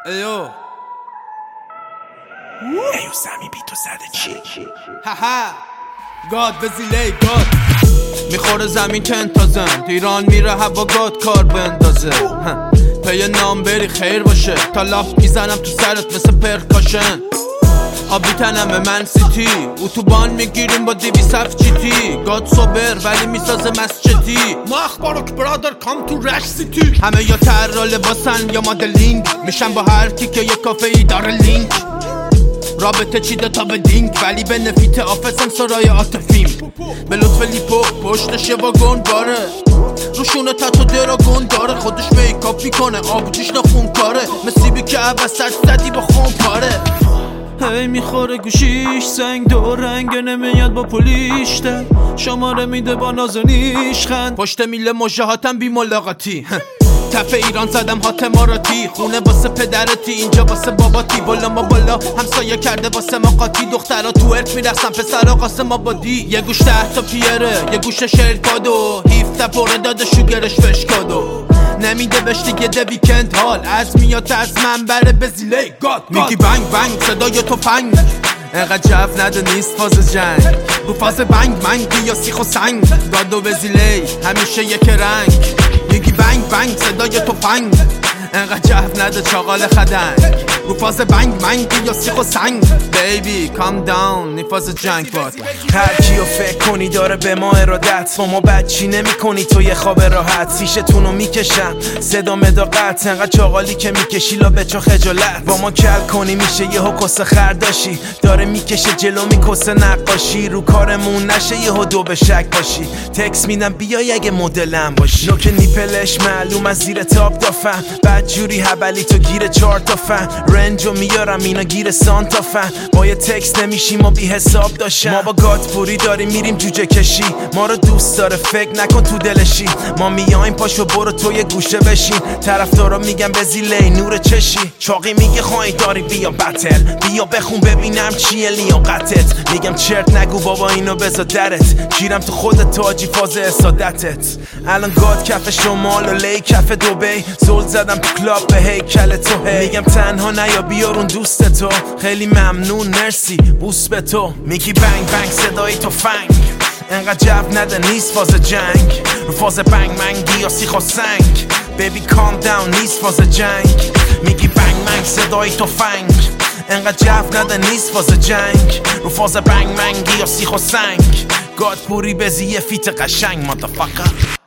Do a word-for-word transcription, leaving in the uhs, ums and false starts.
ایو ایو سمی بی تو زده چی؟ هاها گاد بزیله گاد میخوره زمین تنتازم ایران میره هوا گاد کار بندازه پی نام بری خیر باشه تا لاف میزنم تو سرت مثل پرکاشن آبی تنم من سیتی اتوبان میگیریم با دیوی صف چیتی گاد صبر ولی میسازه مسجدی ما اخبارک برادر کام تو رش سیتی همه یا تر لباسن یا مدلینگ میشن با هر کی که یه کافه ای داره لینک رابطه چیده تا به دینگ ولی به نفیت آفسم سرای آتفیم به لطف لیپو پشتش یه واگن باره روشونه تاتو دراگون داره خودش میکاپ میکنه آبجیش نخون کاره مسیبی که عوض سر زدی با خون پاره هی میخوره گوشیش سنگ دو رنگ نمیاد با پولیشته شماره میده با نازنیش خند پشت میله مجاهاتم بی ملاقاتی تف ایران زدم هات ماراتی خونه واسه پدرتی اینجا واسه باباتی بالا ما بالا همسایه کرده واسه ما قاطی دخترها تو ارک میرسن پسرها قاسم آبادی یه گوش ده تا پیره یه گوش شرکادو هیفته پره داده شوگرش فشکادو نمیده بهش دیگه ده ویکند حال از میاد از من بره بزیله گاد میگی بنگ بنگ صدای تفنگ انقدر جو نده نیست فاز جنگ رو فاز بنگ منگ یا سیخ و سنگ گاد و بزیله همیشه یک رنگ میگی بنگ بنگ صدای تفنگ انقدر جو نده چاقال خدنگ رو فاز بنگ منگ یا سیخ و سنگ بیبی کام داون نی فاز جنگ باد هر کیو فکر کنی داره به ما ارادت با ما بچی نمی کنی تو یه خواب راحت سیشتونو میکشم صدا مداقت انقدر چاقالی که میکشی لا بچا خجالت با ما کل کنی میشه یه حکس خرداشی داره میکشه جلو میکسه نقاشی رو کارمون نشه یه دو به شک باشی تکس میدم بیای اگه مدلم باشی نوک نیپلش معلوم از زیر تاپ دافن بعد جوری هبلی تو گیر چهار تا فن رنجو میارم اینا گیر سانتا فن با یه تکس نمیشیم و بی حساب داشتم ما با گاتپوری داریم میریم جوجه کشی ما رو دوست داره فکر نکن تو دلشی ما میایم پاشو برو تو یه گوشه بشین طرفدارا میگن بزیله نور چشی چاقی میگه خواهی داری بیا بتل بیا بخون ببینم چیه لیاقتت میگم چرت نگو بابا اینو بذار درت گیرم تو خودت تاجی فاز اسادتت الان گاد کف شمال و لی کف دبی زل زدم تو کلاب به هیکل تو هی میگم تنها نیا بیارون دوست تو خیلی ممنون مرسی بوس به تو میگی بنگ بنگ صدای تو فنگ انقدر جو نده نیست فاز جنگ رو فاز بنگ منگی یا سیخ و سنگ بیبی کام داون نیست فاز جنگ میگی بنگ منگ صدای تو فنگ انقدر جو نده نیست فاز جنگ رو فاز بنگ منگی یا سیخ و سنگ گاد پوری بزی یه فیت قشنگ مادرفاکر